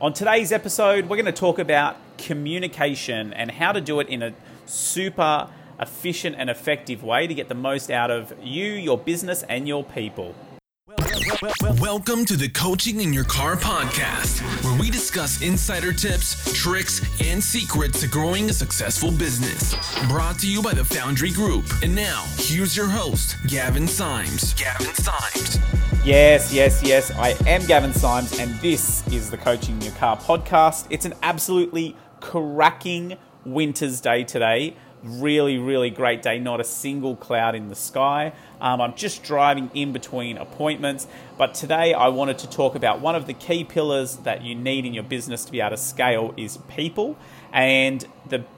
On today's episode, we're going to talk about communication and how to do it in a super efficient and effective way to get the most out of you, your business, and your people. Welcome to the Coaching in Your Car podcast, where we discuss insider tips, tricks, and secrets to growing a successful business. Brought to you by the Foundry Group. And now, here's your host, Gavin Symes. Yes. I am Gavin Symes, and this is the Coaching in Your Car podcast. It's an absolutely cracking winter's day today. Really great day. Not a single cloud in the sky. I'm just driving in between appointments. But today I wanted to talk about one of the key pillars that you need in your business to be able to scale is people. And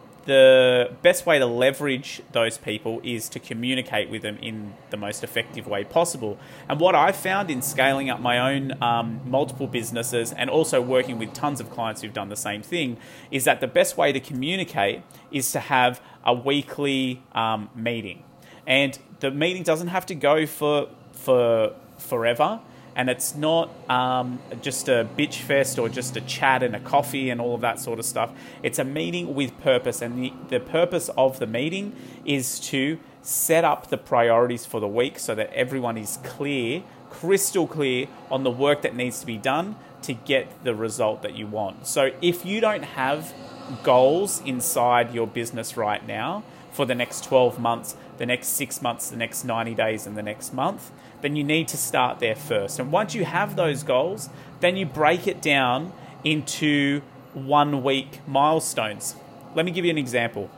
the best way to leverage those people is to communicate with them in the most effective way possible. And what I've found in scaling up my own multiple businesses and also working with tons of clients who've done the same thing is that the best way to communicate is to have a weekly meeting. And the meeting doesn't have to go for forever. And it's not just a bitch fest or just a chat and a coffee and all of that sort of stuff. It's a meeting with purpose. And the purpose of the meeting is to set up the priorities for the week so that everyone is clear, crystal clear on the work that needs to be done to get the result that you want. So if you don't have goals inside your business right now for the next 12 months, the next 6 months, the next 90 days, and the next month, then you need to start there first. And once you have those goals, then you break it down into 1 week milestones. Let me give you an example.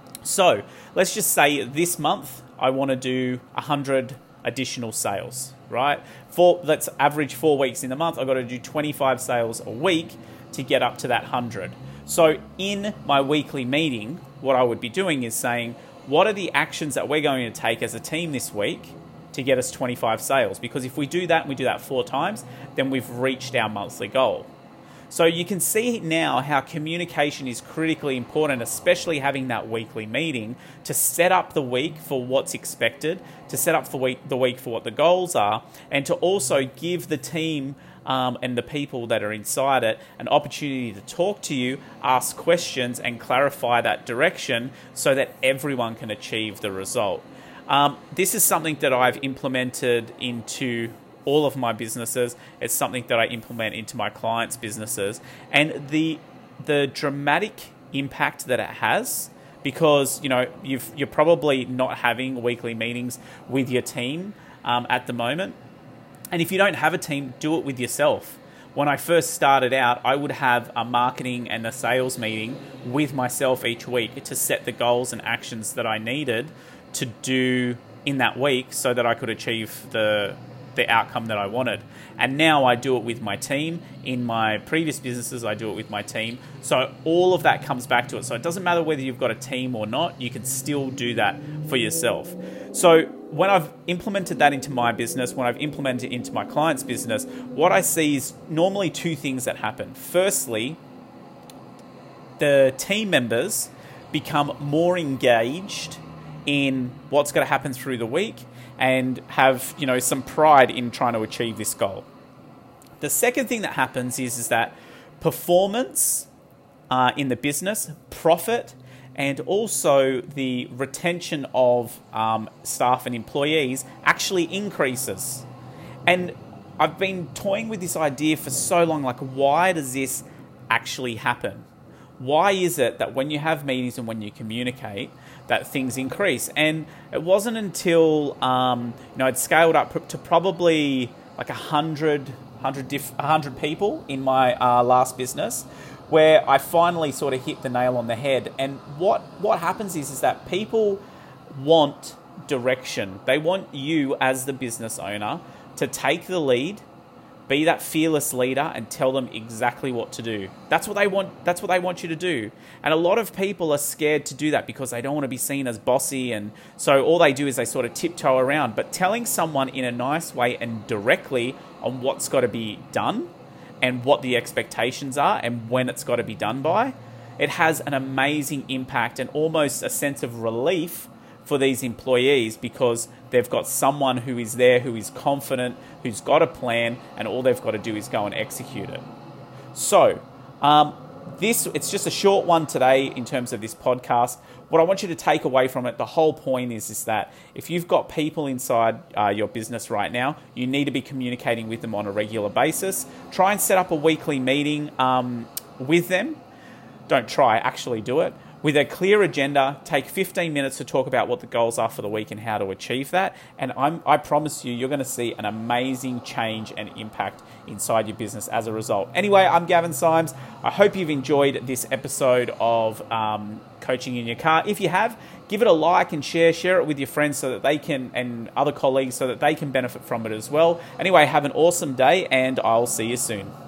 So let's just say this month I want to do 100 additional sales, right? Let's average 4 weeks in the month. I've got to do 25 sales a week to get up to that 100. So in my weekly meeting, what I would be doing is saying, what are the actions that we're going to take as a team this week to get us 25 sales? Because if we do that and we do that 4 times, then we've reached our monthly goal. So you can see now how communication is critically important, especially having that weekly meeting to set up the week for what's expected, to set up the week for what the goals are, and to also give the team and the people that are inside it an opportunity to talk to you, ask questions, and clarify that direction so that everyone can achieve the result. This is something that I've implemented into all of my businesses. It's something that I implement into my clients' businesses. And the dramatic impact that it has, because you're probably not having weekly meetings with your team at the moment. And if you don't have a team, do it with yourself. When I first started out, I would have a marketing and a sales meeting with myself each week to set the goals and actions that I needed to do in that week so that I could achieve the outcome that I wanted. And now I do it with my team. In my previous businesses, I do it with my team. So all of that comes back to it. So it doesn't matter whether you've got a team or not, you can still do that for yourself. So when I've implemented that into my business, when I've implemented it into my client's business, what I see is normally 2 things that happen. Firstly, the team members become more engaged in what's going to happen through the week and have some pride in trying to achieve this goal. The second thing that happens is that performance in the business, profit, and also the retention of staff and employees actually increases. And I've been toying with this idea for so long, like, why does this actually happen? Why is it that when you have meetings and when you communicate that things increase? And it wasn't until I'd scaled up to probably like 100 people in my last business, where I finally sort of hit the nail on the head. And what happens is that people want direction. They want you as the business owner to take the lead, be that fearless leader, and tell them exactly what to do. That's what they want. That's what they want you to do. And a lot of people are scared to do that because they don't want to be seen as bossy. And so all they do is they sort of tiptoe around. But telling someone in a nice way and directly on what's got to be done and what the expectations are and when it's got to be done by, it has an amazing impact and almost a sense of relief for these employees, because they've got someone who is there, who is confident, who's got a plan, and all they've got to do is go and execute it. So It's just a short one today in terms of this podcast. What I want you to take away from it, the whole point is that if you've got people inside your business right now, you need to be communicating with them on a regular basis. Try and set up a weekly meeting with them. Don't try, actually do it. With a clear agenda, take 15 minutes to talk about what the goals are for the week and how to achieve that. And I promise you're going to see an amazing change and impact inside your business as a result. Anyway, I'm Gavin Symes. I hope you've enjoyed this episode of Coaching in Your Car. If you have, give it a like and share it with your friends so that they can, and other colleagues so that they can benefit from it as well. Anyway, have an awesome day and I'll see you soon.